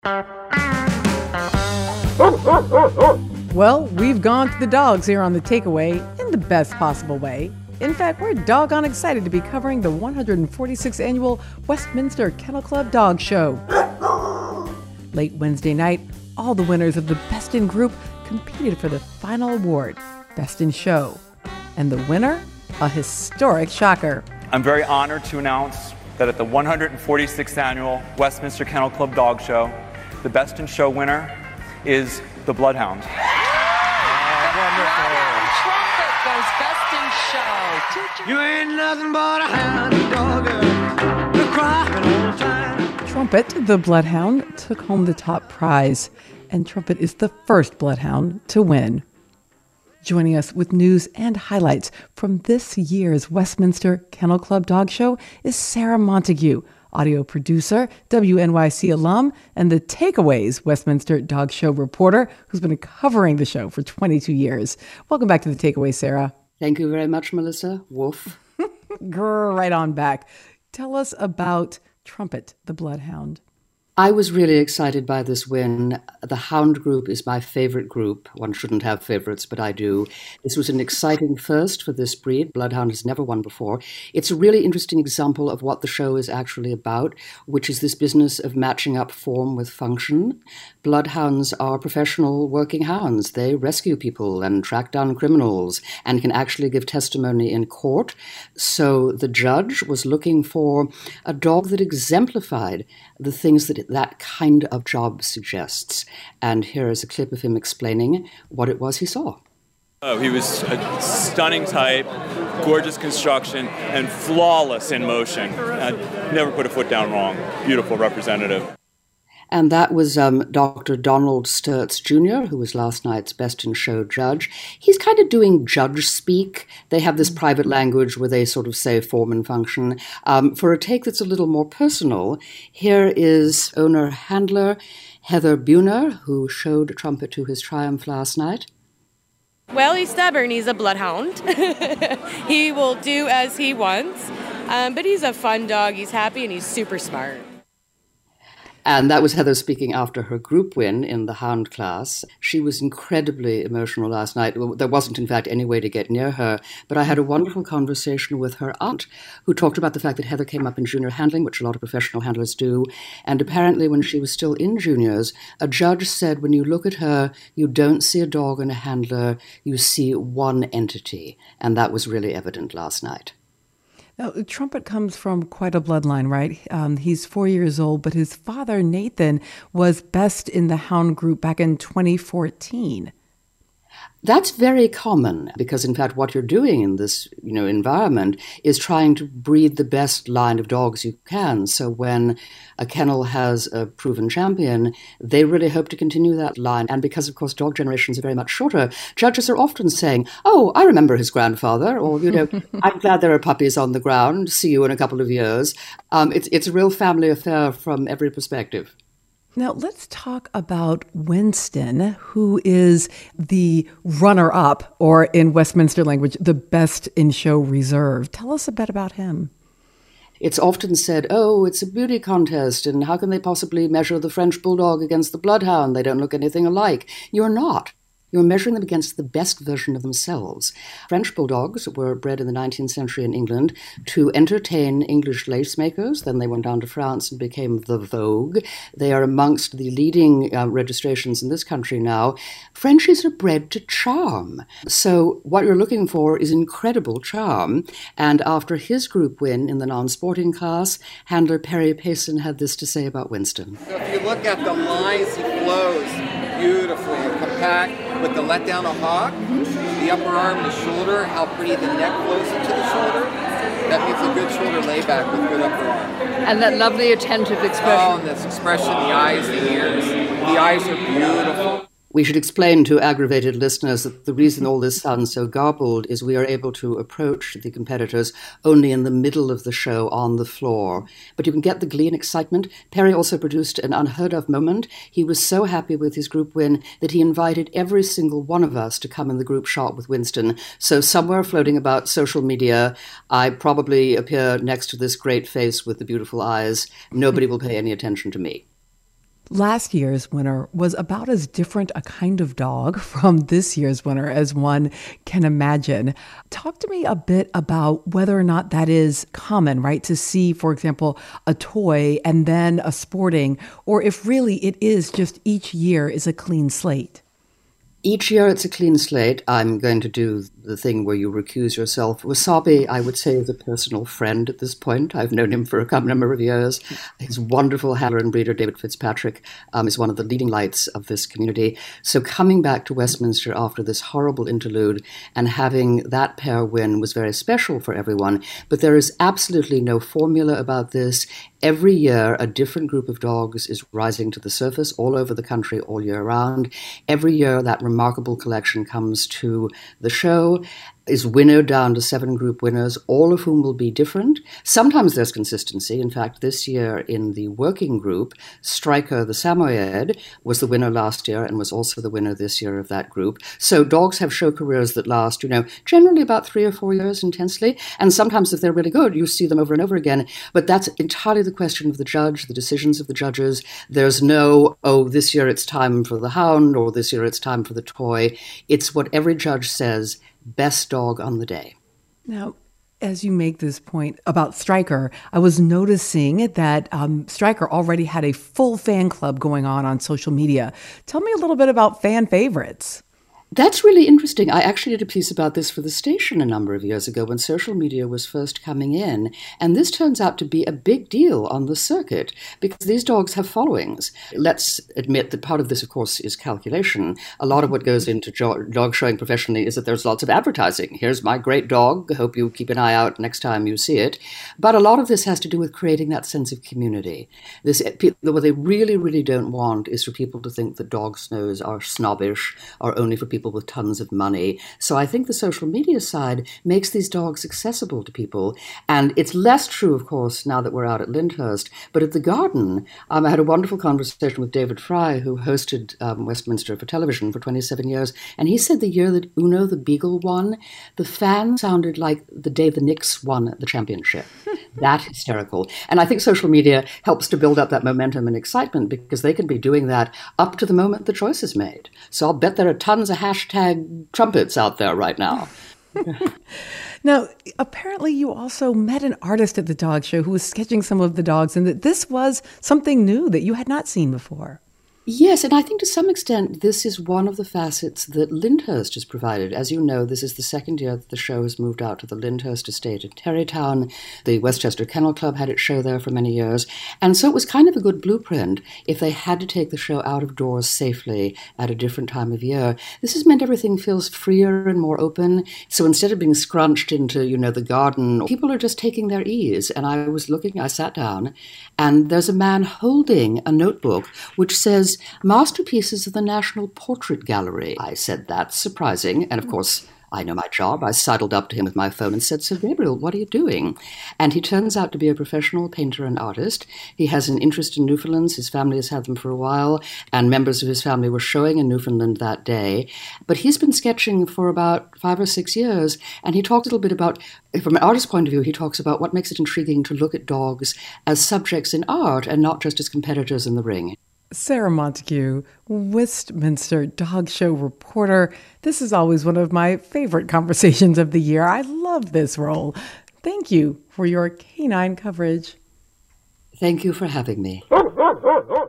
Well, we've gone to the dogs here on The Takeaway in the best possible way. In fact, we're doggone excited to be covering the 146th annual Westminster Kennel Club Dog Show. Late Wednesday night, all the winners of the Best in Group competed for the final award, Best in Show. And the winner? A historic shocker. I'm very honored to announce that at the 146th annual Westminster Kennel Club Dog Show, the Best in Show winner is the Bloodhound. Trumpet goes Best in Show. You ain't nothing but a hound dog, you're crying all the time. Trumpet, the Bloodhound, took home the top prize, and Trumpet is the first Bloodhound to win. Joining us with news and highlights from this year's Westminster Kennel Club Dog Show is Sarah Montague, audio producer, WNYC alum, and the Takeaways Westminster Dog Show reporter who's been covering the show for 22 years. Welcome back to the Takeaway, Sarah. Thank you very much, Melissa. Woof. Grr, right on back. Tell us about Trumpet, the Bloodhound. I was really excited by this win. The Hound group is my favorite group. One shouldn't have favorites, but I do. This was an exciting first for this breed. Bloodhound has never won before. It's a really interesting example of what the show is actually about, which is this business of matching up form with function. Bloodhounds are professional working hounds. They rescue people and track down criminals and can actually give testimony in court. So the judge was looking for a dog that exemplified the things that kind of job suggests. And here is a clip of him explaining what it was he saw. Oh, he was a stunning type, gorgeous construction, and flawless in motion. Never put a foot down wrong. Beautiful representative. And that was Dr. Donald Sturts Jr., who was last night's Best in Show judge. He's kind of doing judge speak. They have this private language where they sort of say form and function. For a take that's a little more personal, here is owner-handler Heather Buhner, who showed Trumpet to his triumph last night. Well, he's stubborn. He's a bloodhound. He will do as he wants. But he's a fun dog. He's happy and he's super smart. And that was Heather speaking after her group win in the hound class. She was incredibly emotional last night. Well, there wasn't, in fact, any way to get near her. But I had a wonderful conversation with her aunt, who talked about the fact that Heather came up in junior handling, which a lot of professional handlers do. And apparently when she was still in juniors, a judge said, when you look at her, you don't see a dog and a handler, you see one entity. And that was really evident last night. Now, Trumpet comes from quite a bloodline, right? He's 4 years old, but his father, Nathan, was best in the hound group back in 2014. That's very common because, in fact, what you're doing in this, environment is trying to breed the best line of dogs you can. So when a kennel has a proven champion, they really hope to continue that line. And because, of course, dog generations are very much shorter, judges are often saying, oh, I remember his grandfather, or, I'm glad there are puppies on the ground. See you in a couple of years. It's a real family affair from every perspective. Now, let's talk about Winston, who is the runner-up, or in Westminster language, the Best in Show reserve. Tell us a bit about him. It's often said, oh, it's a beauty contest, and how can they possibly measure the French Bulldog against the Bloodhound? They don't look anything alike. You're not. You're measuring them against the best version of themselves. French Bulldogs were bred in the 19th century in England to entertain English lace makers. Then they went down to France and became the Vogue. They are amongst the leading registrations in this country now. Frenchies are bred to charm. So what you're looking for is incredible charm. And after his group win in the non-sporting class, handler Perry Payson had this to say about Winston. So if you look at the lines, he flows beautifully, compact, with the let down a hawk, the upper arm, the shoulder, how pretty the neck flows into the shoulder. That means a good shoulder layback with good upper arm. And that lovely attentive expression. Oh, and this expression, the eyes, the ears. The eyes are beautiful. We should explain to aggravated listeners that the reason all this sounds so garbled is we are able to approach the competitors only in the middle of the show on the floor. But you can get the glee and excitement. Perry also produced an unheard of moment. He was so happy with his group win that he invited every single one of us to come in the group shot with Winston. So somewhere floating about social media, I probably appear next to this great face with the beautiful eyes. Nobody will pay any attention to me. Last year's winner was about as different a kind of dog from this year's winner as one can imagine. Talk to me a bit about whether or not that is common, right? To see, for example, a toy and then a sporting, or if really it is just each year is a clean slate. Each year it's a clean slate. I'm going to do the thing where you recuse yourself. Wasabi, I would say, is a personal friend at this point. I've known him for a number of years. His wonderful handler and breeder, David Fitzpatrick, is one of the leading lights of this community. So coming back to Westminster after this horrible interlude and having that pair win was very special for everyone. But there is absolutely no formula about this. Every year, a different group of dogs is rising to the surface all over the country all year round. Every year, that remarkable collection comes to the show, is winnowed down to 7 group winners, all of whom will be different. Sometimes there's consistency. In fact, this year in the working group, Striker the Samoyed was the winner last year and was also the winner this year of that group. So dogs have show careers that last, generally about 3 or 4 years intensely. And sometimes if they're really good, you see them over and over again. But that's entirely the question of the judge, the decisions of the judges. There's no, this year it's time for the hound, or this year it's time for the toy. It's what every judge says, best dog on the day. Now, as you make this point about Striker, I was noticing that Striker already had a full fan club going on social media. Tell me a little bit about fan favorites. That's really interesting. I actually did a piece about this for the station a number of years ago when social media was first coming in. And this turns out to be a big deal on the circuit because these dogs have followings. Let's admit that part of this, of course, is calculation. A lot of what goes into dog showing professionally is that there's lots of advertising. Here's my great dog. I hope you keep an eye out next time you see it. But a lot of this has to do with creating that sense of community. What they really, really don't want is for people to think that dog snows are snobbish or only for people with tons of money. So I think the social media side makes these dogs accessible to people. And it's less true, of course, now that we're out at Lyndhurst. But at the Garden, I had a wonderful conversation with David Fry, who hosted Westminster for television for 27 years. And he said the year that Uno the Beagle won, the fan sounded like the day the Knicks won the championship. That hysterical. And I think social media helps to build up that momentum and excitement because they can be doing that up to the moment the choice is made. So I'll bet there are tons of hashtag trumpets out there right now. Now, apparently you also met an artist at the dog show who was sketching some of the dogs, and that this was something new that you had not seen before. Yes, and I think to some extent this is one of the facets that Lyndhurst has provided. As you know, this is the second year that the show has moved out to the Lyndhurst estate in Terrytown. The Westchester Kennel Club had its show there for many years. And so it was kind of a good blueprint if they had to take the show out of doors safely at a different time of year. This has meant everything feels freer and more open. So instead of being scrunched into, the garden, people are just taking their ease. And I sat down, and there's a man holding a notebook which says, Masterpieces of the National Portrait Gallery. I said, that's surprising. And of course, I know my job. I sidled up to him with my phone and said, Sir Gabriel, what are you doing? And he turns out to be a professional painter and artist. He has an interest in Newfoundlands. His family has had them for a while, and members of his family were showing in Newfoundland that day. But he's been sketching for about 5 or 6 years, and he talked a little bit about, from an artist's point of view, he talks about what makes it intriguing to look at dogs as subjects in art and not just as competitors in the ring. Sarah Montague, Westminster Dog Show reporter. This is always one of my favorite conversations of the year. I love this role. Thank you for your canine coverage. Thank you for having me.